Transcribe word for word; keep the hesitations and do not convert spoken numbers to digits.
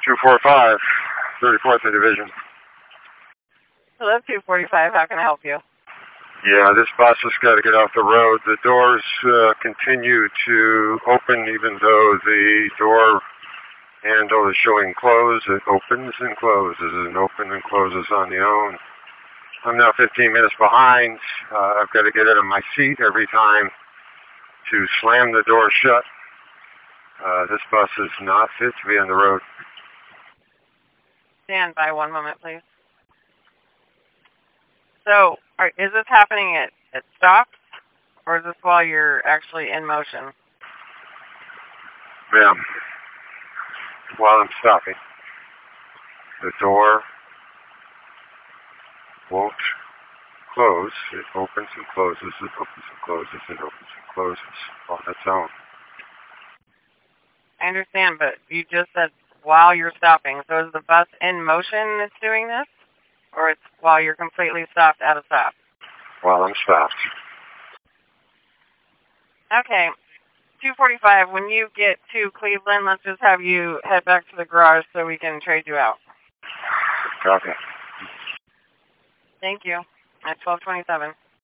two forty-five, thirty-fourth Division. Hello, two forty-five. How can I help you? Yeah, this bus has got to get off the road. The doors uh, continue to open even though the door handle is showing closed. It opens and closes and opens and closes on the own. I'm now fifteen minutes behind. Uh, I've got to get out of my seat every time to slam the door shut. Uh, this bus is not fit to be on the road. Stand by one moment, please. So, are, is this happening at, at stops, or is this while you're actually in motion? Yeah. While I'm stopping, the door won't close. It opens and closes. It opens and closes. It opens and closes on its own. I understand, but you just said while you're stopping. So is the bus in motion that's doing this? Or it's while you're completely stopped at a stop? While I'm stopped. Okay. two forty-five, when you get to Cleveland, let's just have you head back to the garage so we can trade you out. Copy. Thank you. At twelve twenty-seven.